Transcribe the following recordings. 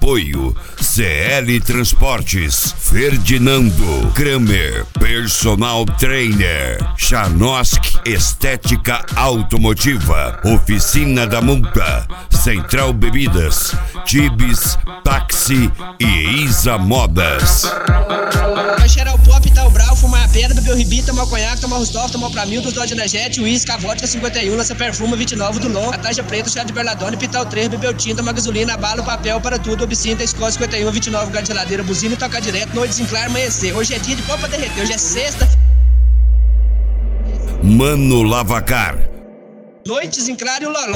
Apoio CL Transportes, Ferdinando Kramer, Personal Trainer, Chanosk Estética Automotiva, Oficina da Multa, Central Bebidas, Tibis, Táxi e Isa Modas. Vai cheirar o pop, tá o brau, fumar a pedra, beber o ribi, tomar o conhaque, tomar o Rostov, tomar o Pramil, dos dólares de energético, uísque, a vodka 51, lança perfume, 29 do Lon, a taxa preta, chá de berladone, pital 3, bebeu tinta, uma gasolina, bala, papel para tudo, obscinta, escola 51, 29, gás de geladeira, buzina e tocar direto, noite desenclar, amanhecer. Hoje é dia de pó pra derreter, hoje é sexta. Mano Lavacar. Noite desenclar e o loló.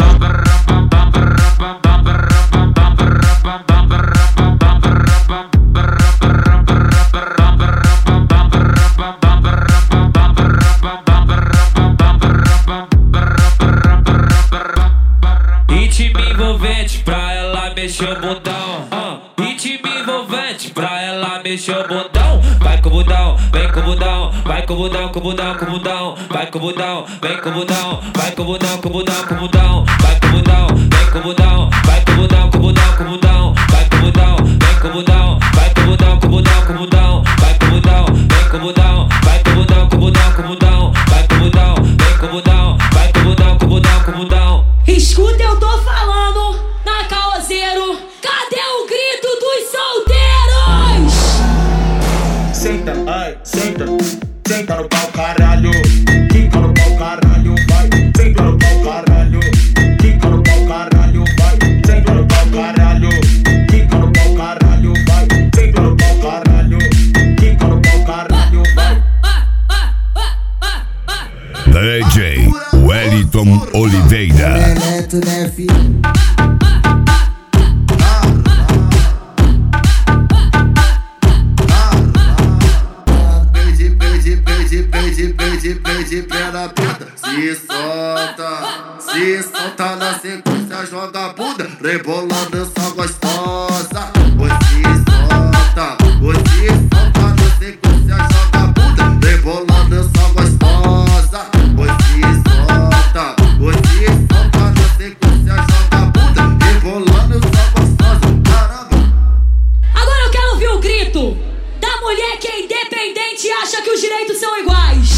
Ritmo envolvente pra ela mexer o bundão. Ritmo envolvente pra ela mexer o bundão. Vai com o bundão, vem com o bundão. Vai com o bundão, com o bundão, com o bundão. Vai com o bundão, vem com o bundão. Vai com o bundão, com o bundão, com o bundão. Vai com o bundão, vem com o bundão. Vai com o bundão, com o bundão, com o bundão. Vai com o bundão, vem com o bundão. Vai com o bundão, com o bundão, com o bundão. Vai com o bundão, vem com o bundão. Vai com o bundão, com o bundão, com o bundão. Vai com o bundão, vem com o bundão. Vai com o bundão, com o bundão, com o bundão. Escuta, eu tô falando na Caoseiro. Cadê o grito dos solteiros? Senta, ai, senta. Senta no pau, caralho. Quica no pau, caralho, vai. Senta no pau, caralho. Quica no pau, caralho, vai. Senta no pau, caralho. Quica no pau, caralho, vai. Senta no pau, caralho. Quica no pau, caralho, vai. DJ Wellington Oliveira. Neto, né, filho? Pede pé puta, se solta na sequência, joga a bunda, rebolando essa gostosa. Você solta na sequência, joga a bunda, rebolando essa gostosa. Você solta na sequência, joga a bunda, rebolando essa gostosa. Caramba! Agora eu quero ouvir o grito da mulher que é independente e acha que os direitos são iguais.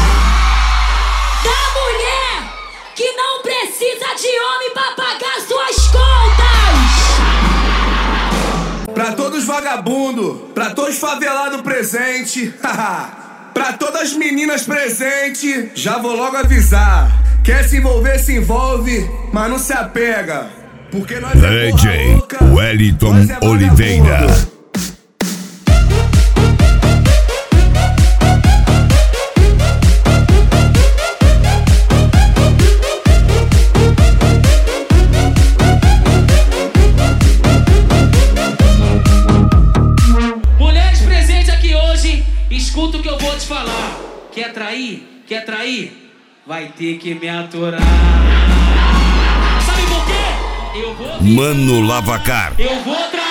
Da mulher que não precisa de homem pra pagar suas contas. Pra todos vagabundos, pra todos favelados presente, pra todas as meninas presentes, já vou logo avisar. Quer se envolver, se envolve, mas não se apega. Porque nós é DJ louca, Wellington nós é Oliveira. vagabundo. Escuta o que eu vou te falar. Quer trair? Quer trair? Vai ter que me aturar. Sabe por quê? Eu vou Mano Lavacar. Eu vou trair.